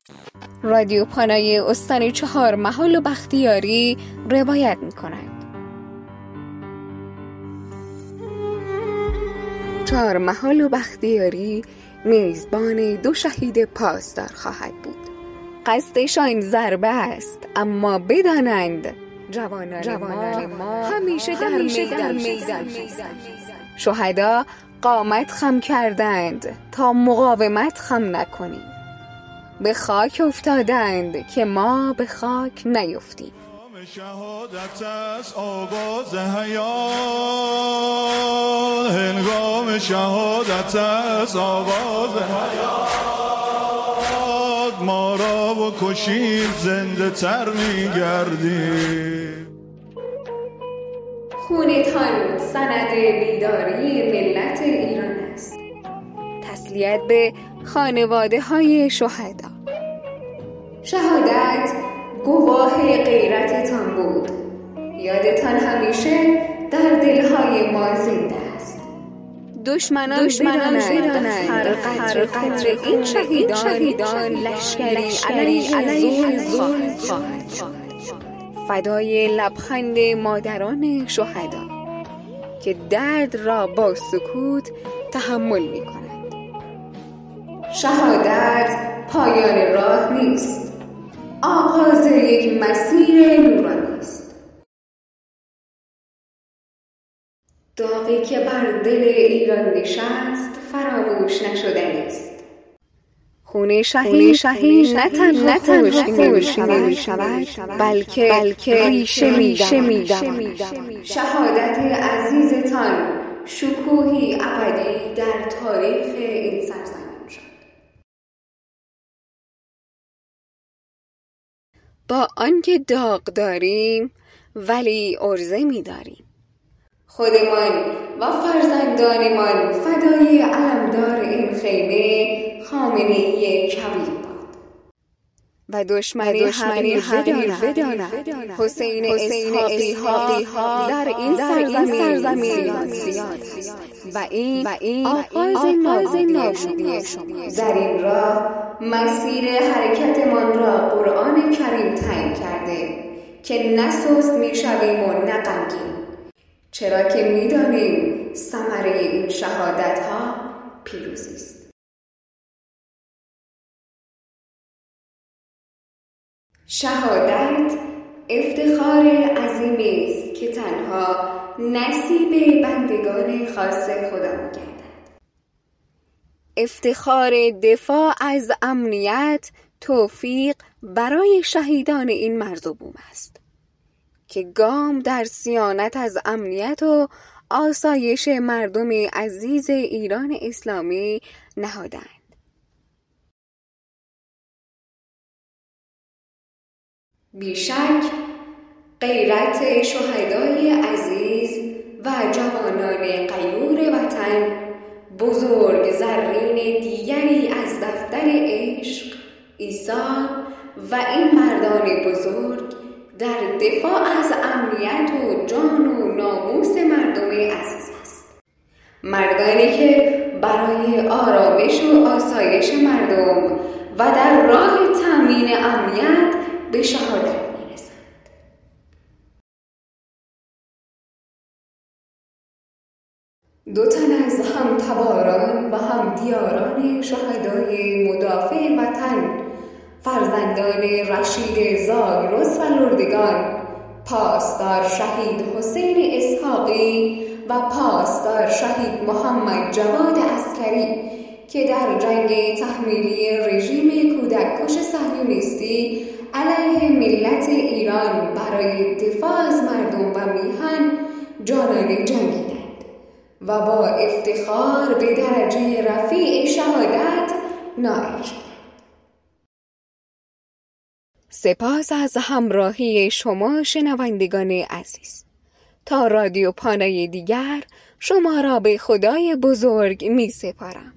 رادیو پانای استان چهارمحال و بختیاری روایت می‌کند. چهارمحال و بختیاری میزبان 2 شهید پاسدار خواهد بود. قصدشان ضربه است، اما بدانند جوانان ما همیشه در میدان شهدا قامت خم کردند تا مقاومت خم نکنیم. به خاک افتادند که ما به خاک نیفتیم. شهادت از آغاز حیات، هنگام شهادت از آغاز حیات، ما را و کشید زنده تر می‌گردیم. خونتان سند بیداری ملت ایران است. تسلیت به خانواده های شهدا. شهادت گواه غیرتتان بود. یادتان همیشه در دلهای ما زنده است. دشمنان بدانند هر قطره این شهیدان لشکری علیه ظلم خواهد شد. فدای لبخند مادران شهدا که درد را با سکوت تحمل می کنند. شهادت پایان راه نیست، آغاز یک مسیر نورانی است. داغی که بر دل ایران نشست فراموش نشدنی است. خون شهید نه تنها خشک نمی شود بلکه ریشه می دواند. شهادت عزیزتان شکوهی ابدی در تاریخ این سرزمین شد. با آنکه داغ داریم ولی عرضه می داریم. خودمان و فرزندانمان فدای علمدار این خیمه خامنه‌ای کبیر باد و دشمنی حقیر بداند حسین اسحاقی در این سرزمین زیاد و این آغاز نابودی شماست. در این راه مسیر حرکتمان را قرآن کریم تعیین کرده که نه سست می‌شویم و نه غمگین، چرا که می‌دانیم ثمره این شهادت‌ها پیروزی است. شهادت افتخار عظیمی است که تنها نصیب بندگان خاص خدا می‌گردد. افتخار دفاع از امنیت توفیق برای شهیدان این مرز و بوم است که گام در صیانت از امنیت و آسایش مردم عزیز ایران اسلامی نهادند. بیشک غیرت شهدای عزیز و جوانان غیور وطن بزرگ زرین دیگری از دفتر عشق، ایثار و این مردان بزرگ در دفاع از امنیت و جان و ناموس مردم عزیز است. مردانی که برای آرامش و آسایش مردم و در راه تامین امنیت به شهادت میرسند. دو تن از همتباران و همدیاران شهدای مدافع وطن، فرزندان رشید زاگرس و لردگان، پاسدار شهید حسین اسحاقی و پاسدار شهید محمد جواد عسکری که در جنگ تحمیلی رژیم کودککش صهیونیستی علیه ملت ایران برای دفاع از مردم و میهن جانانه جنگیدند و با افتخار به درجه رفیع شهادت نائل شدند. سپاس از همراهی شما شنوندگان عزیز. تا رادیو پانای دیگر شما را به خدای بزرگ می سپارم.